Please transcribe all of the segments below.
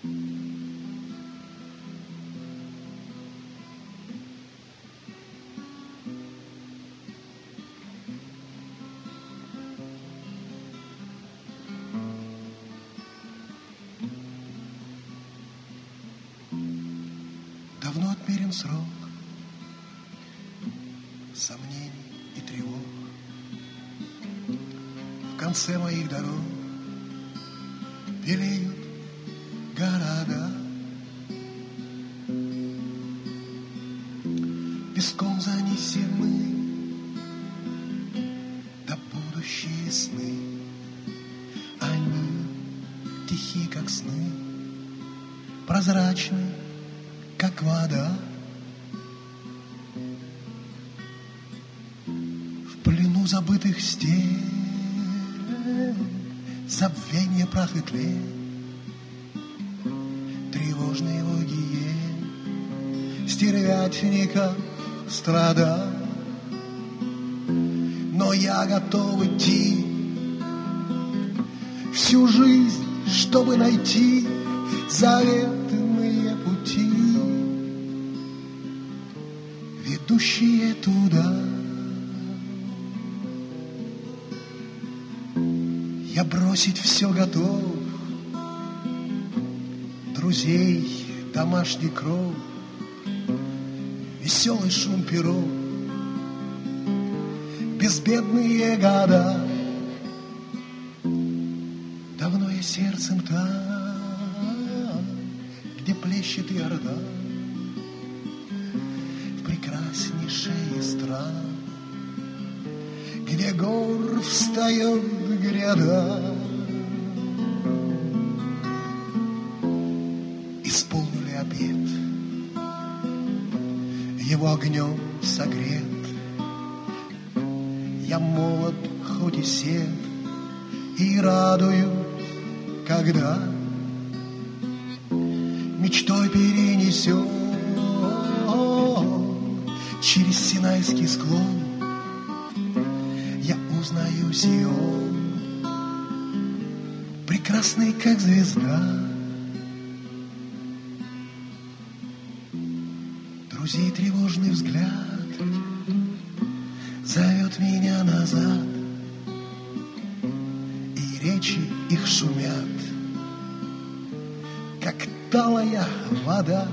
Давно отмерен срок сомнений и тревог. В конце моих дорог белеют города. Песком занесены да будущие сны. Они тихи, как сны, прозрачны, как вода. В плену забытых стен забвенье, прах и тлен, тревожные вогие стервятников страда. Но я готов идти всю жизнь, чтобы найти заветные пути, ведущие туда. Я бросить все готов, друзей, домашний кров, веселый шум перов, безбедные года. Давно я сердцем там, где плещет Иордан, в прекраснейшей из стран, где гор встает гряда. Исполнили обет, его огнем согрет. Я молод, хоть и сед, и радуюсь, когда мечтой перенесет через Синайский склон. Я узнаю Сион, прекрасный, как звезда. Друзей тревожный взгляд зовет меня назад, и речи их шумят, как талая вода.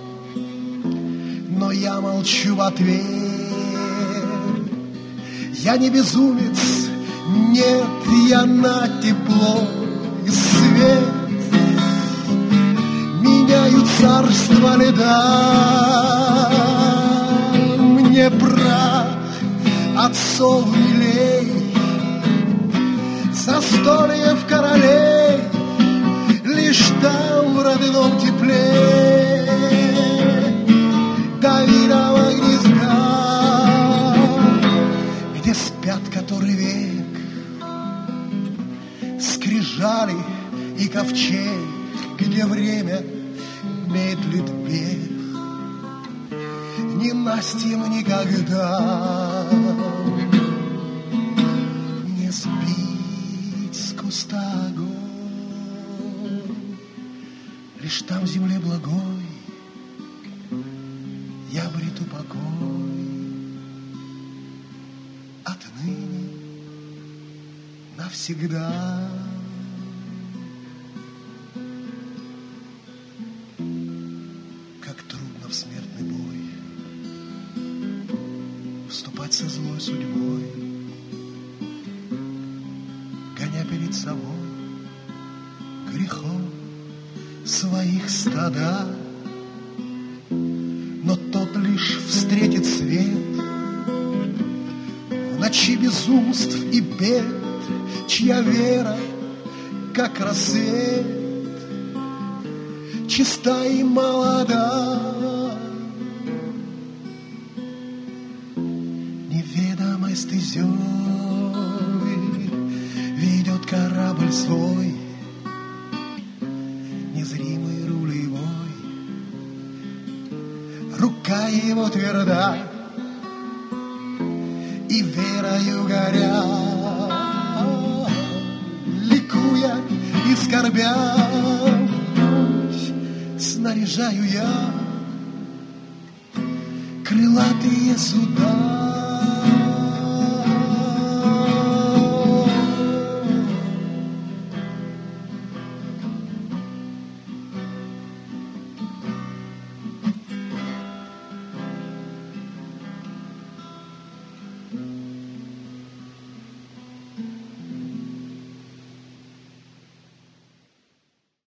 Но я молчу в ответ. Я не безумец, нет, я на тепло и свет. Меняю царство льда, мне прах отцов милей, застольев королей, лишь там в родном тепле Давидова гнезда, где спят который век скрижали и ковчег, где время медлит бег, ненастьем никогда не сбить с куста огонь. Лишь там в земле благой я обрету покой. Отныне навсегда. Как трудно в смертный бой вступать со злой судьбой, гоня перед собой грехом своих стада. Но тот лишь встретит свет в ночи безумств и бед, чья вера, как рассвет, чиста и молода. Неведомой стезей ведет корабль свой, незримый рулевой. Рука его тверда, и верою горя, ликуя и скорбя, снаряжаю я крылатые суда.